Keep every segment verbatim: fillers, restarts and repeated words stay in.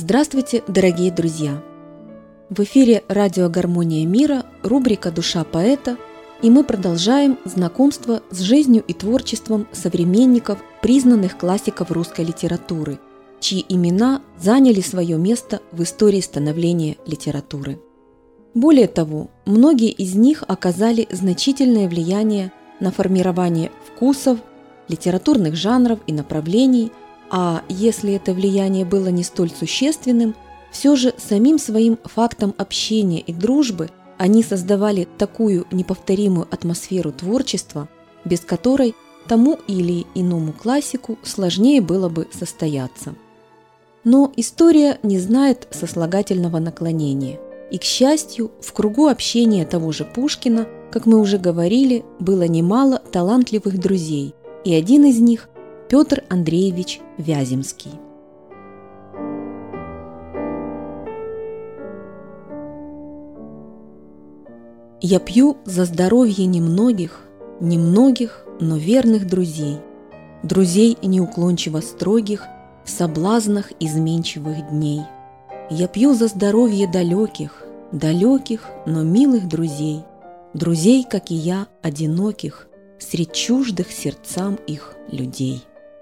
Здравствуйте, дорогие друзья! В эфире радио «Гармония мира», рубрика «Душа поэта», и мы продолжаем знакомство с жизнью и творчеством современников, признанных классиков русской литературы, чьи имена заняли свое место в истории становления литературы. Более того, многие из них оказали значительное влияние на формирование вкусов, литературных жанров и направлений, а если это влияние было не столь существенным, все же самим своим фактом общения и дружбы они создавали такую неповторимую атмосферу творчества, без которой тому или иному классику сложнее было бы состояться. Но история не знает сослагательного наклонения, и, к счастью, в кругу общения того же Пушкина, как мы уже говорили, было немало талантливых друзей, и один из них – Петр Андреевич Вяземский. Я пью за здоровье немногих, немногих, но верных друзей, друзей неуклончиво строгих в соблазнах изменчивых дней. Я пью за здоровье далеких, далеких, но милых друзей, друзей, как и я, одиноких, средь чуждых сердцам их людей.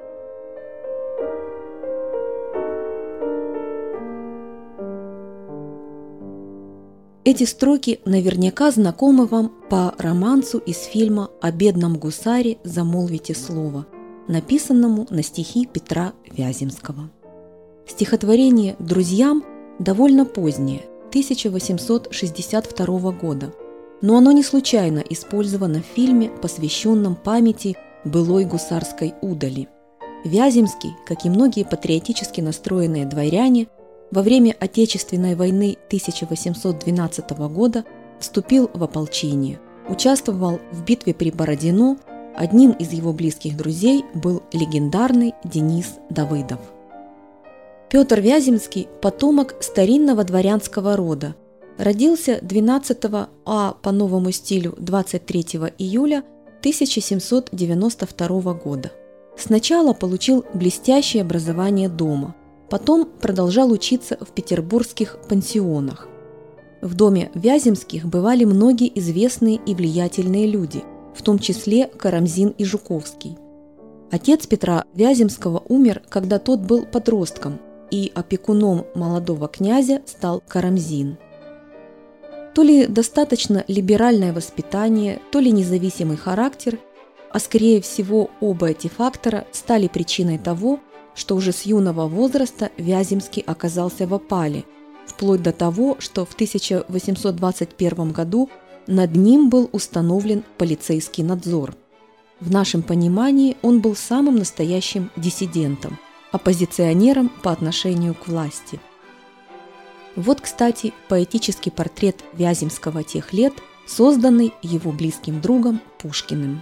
Эти строки наверняка знакомы вам по романсу из фильма «О бедном гусаре замолвите слово», написанному на стихи Петра Вяземского. Стихотворение «Друзьям» довольно позднее, тысяча восемьсот шестьдесят второго года, но оно не случайно использовано в фильме, посвященном памяти былой гусарской удали. Вяземский, как и многие патриотически настроенные дворяне, во время Отечественной войны тысяча восемьсот двенадцатого года вступил в ополчение, участвовал в битве при Бородино, одним из его близких друзей был легендарный Денис Давыдов. Петр Вяземский – потомок старинного дворянского рода, родился двенадцатого, а по новому стилю двадцать третьего июля тысяча семьсот девяносто второго года. Сначала получил блестящее образование дома, потом продолжал учиться в петербургских пансионах. В доме Вяземских бывали многие известные и влиятельные люди, в том числе Карамзин и Жуковский. Отец Петра Вяземского умер, когда тот был подростком, и опекуном молодого князя стал Карамзин. То ли достаточно либеральное воспитание, то ли независимый характер, а скорее всего оба эти фактора стали причиной того, что уже с юного возраста Вяземский оказался в опале, вплоть до того, что в тысяча восемьсот двадцать первом году над ним был установлен полицейский надзор. В нашем понимании он был самым настоящим диссидентом, оппозиционером по отношению к власти. Вот, кстати, поэтический портрет Вяземского тех лет, созданный его близким другом Пушкиным.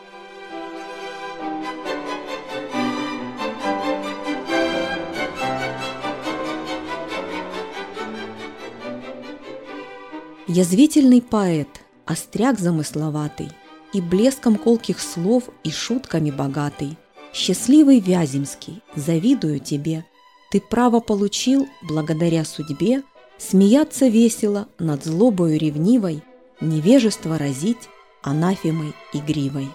Язвительный поэт, остряк замысловатый, и блеском колких слов, и шутками богатый. Счастливый Вяземский, завидую тебе, ты право получил, благодаря судьбе, смеяться весело над злобою ревнивой, невежество разить анафемой игривой.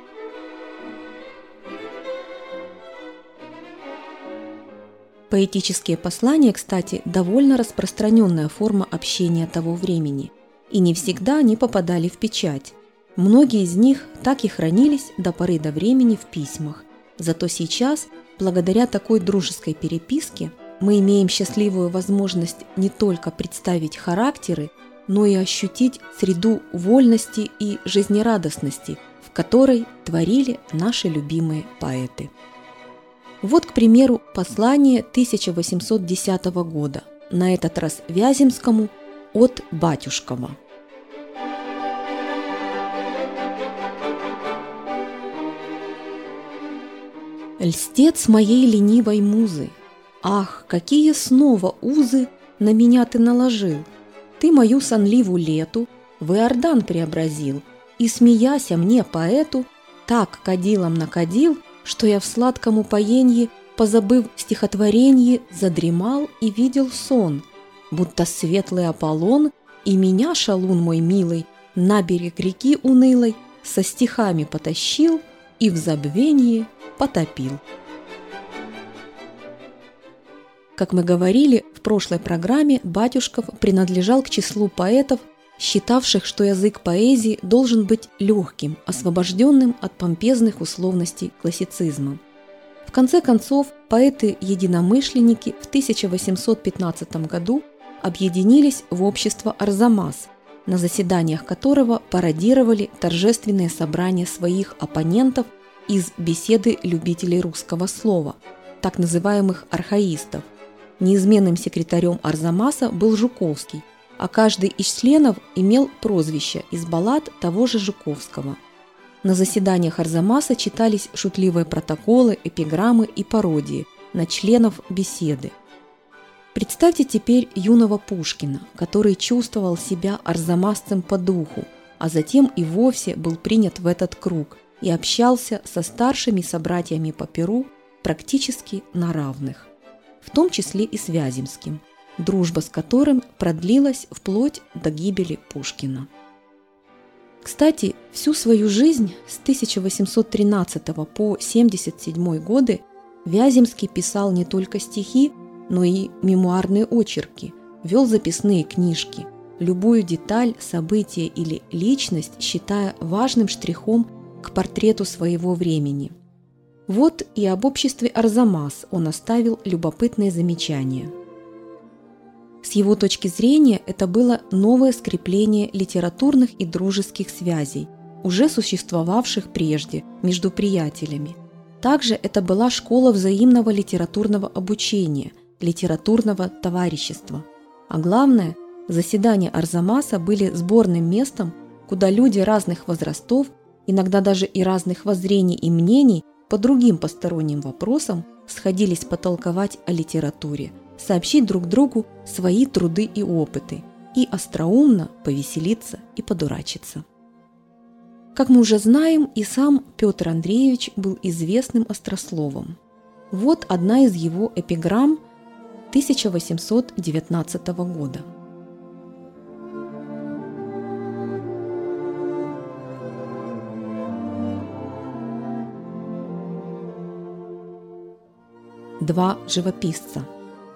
Поэтические послания, кстати, довольно распространенная форма общения того времени, и не всегда они попадали в печать. Многие из них так и хранились до поры до времени в письмах. Зато сейчас, благодаря такой дружеской переписке, мы имеем счастливую возможность не только представить характеры, но и ощутить среду вольности и жизнерадостности, в которой творили наши любимые поэты. Вот, к примеру, послание тысяча восемьсот десятого года, на этот раз Вяземскому, от Батюшкова. «Льстец моей ленивой музы, ах, какие снова узы на меня ты наложил! Ты мою сонливу лету в Иордан преобразил, и, смеяся мне, поэту, так кадилом накадил, что я в сладком упоенье позабыв стихотворенье, задремал и видел сон, будто светлый Аполлон и меня, шалун мой милый, на берег реки унылой со стихами потащил и в забвенье потопил. Как мы говорили в прошлой программе, Батюшков принадлежал к числу поэтов, считавших, что язык поэзии должен быть легким, освобожденным от помпезных условностей классицизма. В конце концов, поэты-единомышленники в тысяча восемьсот пятнадцатом году объединились в общество «Арзамас», на заседаниях которого пародировали торжественные собрания своих оппонентов из беседы любителей русского слова, так называемых архаистов. Неизменным секретарем Арзамаса был Жуковский, а каждый из членов имел прозвище из баллад того же Жуковского. На заседаниях Арзамаса читались шутливые протоколы, эпиграммы и пародии на членов беседы. Представьте теперь юного Пушкина, который чувствовал себя арзамасцем по духу, а затем и вовсе был принят в этот круг и общался со старшими собратьями по перу практически на равных, в том числе и с Вяземским, дружба с которым продлилась вплоть до гибели Пушкина. Кстати, всю свою жизнь с тысяча восемьсот тринадцатого по семьдесят седьмой годы Вяземский писал не только стихи, но и мемуарные очерки, вел записные книжки, любую деталь, событие или личность считая важным штрихом к портрету своего времени. Вот и об обществе Арзамас он оставил любопытные замечания. С его точки зрения это было новое скрепление литературных и дружеских связей, уже существовавших прежде между приятелями. Также это была школа взаимного литературного обучения, литературного товарищества. А главное, заседания Арзамаса были сборным местом, куда люди разных возрастов, иногда даже и разных воззрений и мнений по другим посторонним вопросам сходились потолковать о литературе, сообщить друг другу свои труды и опыты и остроумно повеселиться и подурачиться. Как мы уже знаем, и сам Петр Андреевич был известным острословом. Вот одна из его эпиграмм тысяча восемьсот девятнадцатого года. Два живописца.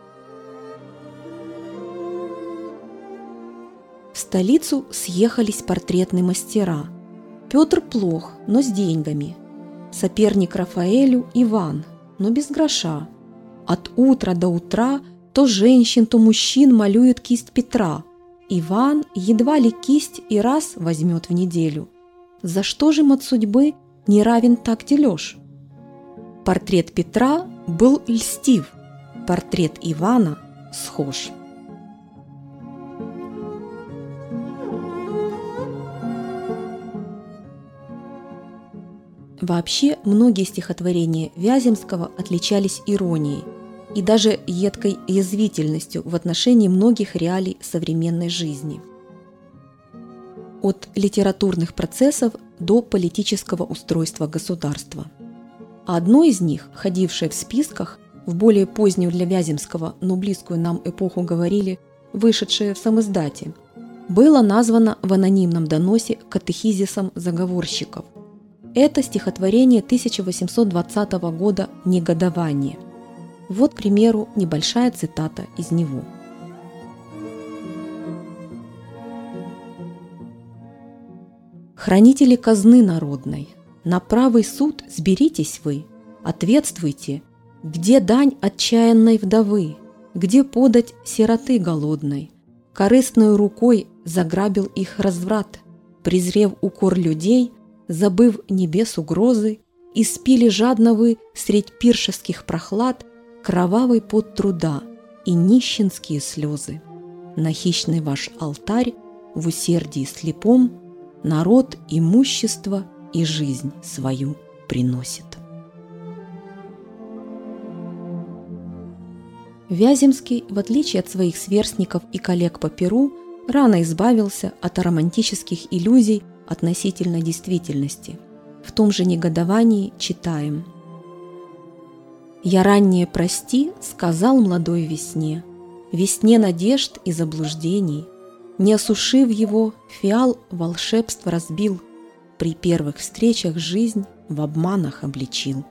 В столицу съехались портретные мастера. Петр плох, но с деньгами. Соперник Рафаэлю Иван, но без гроша. От утра до утра то женщин, то мужчин малюет кисть Петра. Иван едва ли кисть и раз возьмет в неделю. За что же им от судьбы не равен так дележ? Портрет Петра был льстив, портрет Ивана схож. Вообще, многие стихотворения Вяземского отличались иронией и даже едкой язвительностью в отношении многих реалий современной жизни. От литературных процессов до политического устройства государства. А одно из них, ходившее в списках, в более позднюю для Вяземского, но близкую нам эпоху говорили, вышедшее в самиздате, было названо в анонимном доносе катехизисом заговорщиков. Это стихотворение тысяча восемьсот двадцатого года «Негодование». Вот, к примеру, небольшая цитата из него. «Хранители казны народной, на правый суд сберитесь вы, ответствуйте, где дань отчаянной вдовы, где подать сироты голодной. Корыстной рукой заграбил их разврат, презрев укор людей, забыв небес угрозы, испили жадно вы средь пиршеских прохлад кровавый пот труда и нищенские слезы. На хищный ваш алтарь в усердии слепом народ имущество и жизнь свою приносит». Вяземский, в отличие от своих сверстников и коллег по перу, рано избавился от романтических иллюзий относительно действительности. В том же «Негодовании» читаем: «Я раннее прости, сказал молодой весне, весне надежд и заблуждений, не осушив его, фиал волшебство разбил, при первых встречах жизнь в обманах обличил».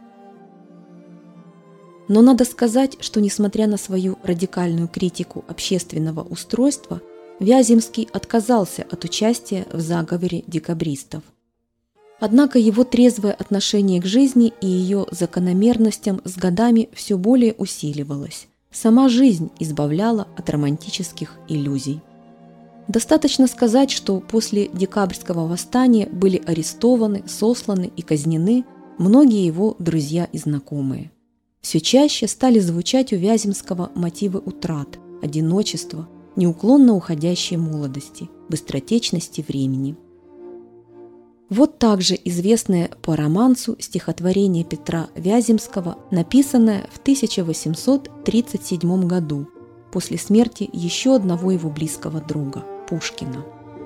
Но надо сказать, что несмотря на свою радикальную критику общественного устройства, Вяземский отказался от участия в заговоре декабристов. Однако его трезвое отношение к жизни и ее закономерностям с годами все более усиливалось. Сама жизнь избавляла от романтических иллюзий. Достаточно сказать, что после декабрьского восстания были арестованы, сосланы и казнены многие его друзья и знакомые. Все чаще стали звучать у Вяземского мотивы утрат, одиночества, неуклонно уходящей молодости, быстротечности времени. Вот также известное по романсу стихотворение Петра Вяземского, написанное в тысяча восемьсот тридцать седьмом году, после смерти еще одного его близкого друга – Пушкина.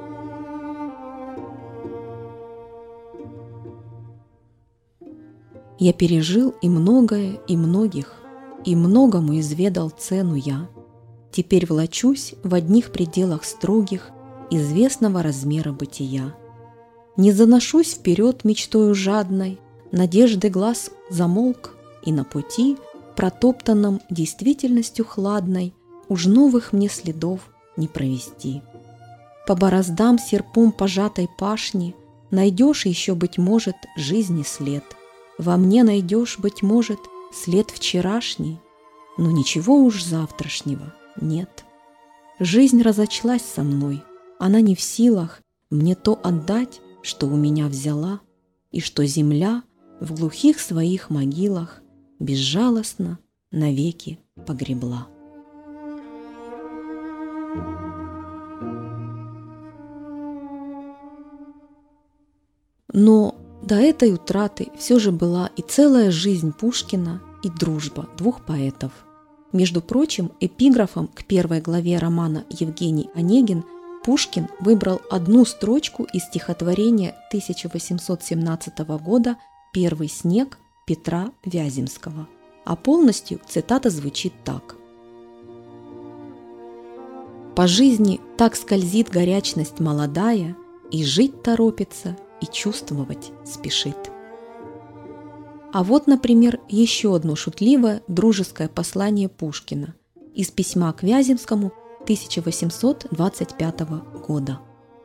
«Я пережил и многое, и многих, и многому изведал цену я. Теперь влачусь в одних пределах строгих известного размера бытия. Не заношусь вперед мечтою жадной, надежды глаз замолк, и на пути, протоптанном действительностью хладной, уж новых мне следов не провести. По бороздам серпом пожатой пашни найдешь еще, быть может, жизни след. Во мне найдешь, быть может, след вчерашний, но ничего уж завтрашнего нет. Жизнь разочлась со мной, она не в силах мне то отдать, что у меня взяла, и что земля в глухих своих могилах безжалостно навеки погребла». Но до этой утраты все же была и целая жизнь Пушкина, и дружба двух поэтов. Между прочим, эпиграфом к первой главе романа «Евгений Онегин» Пушкин выбрал одну строчку из стихотворения тысяча восемьсот семнадцатого года «Первый снег» Петра Вяземского, а полностью цитата звучит так: «По жизни так скользит горячность молодая, и жить торопится, и чувствовать спешит». А вот, например, еще одно шутливое дружеское послание Пушкина из письма к Вяземскому тысяча восемьсот двадцать пятого года.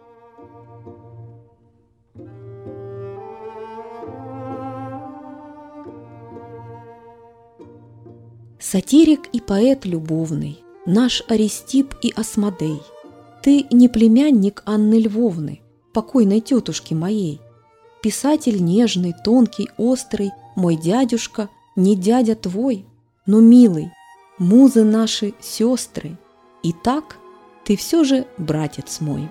«Сатирик и поэт любовный, наш Аристип и Асмодей, ты не племянник Анны Львовны, покойной тетушки моей. Писатель нежный, тонкий, острый, мой дядюшка, не дядя твой, но милый, музы наши сестры, и так ты все же братец мой».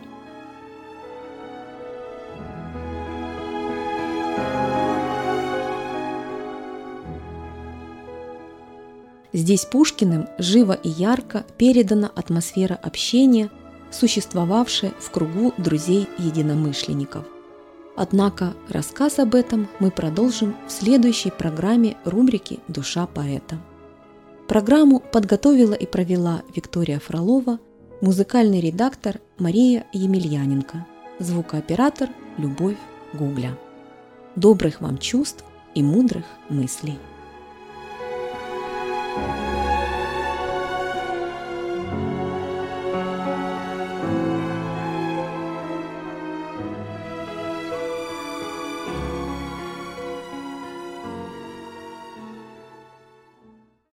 Здесь Пушкиным живо и ярко передана атмосфера общения, существовавшая в кругу друзей-единомышленников. Однако рассказ об этом мы продолжим в следующей программе рубрики «Душа поэта». Программу подготовила и провела Виктория Фролова, музыкальный редактор Мария Емельяненко, звукооператор Любовь Гугля. Добрых вам чувств и мудрых мыслей!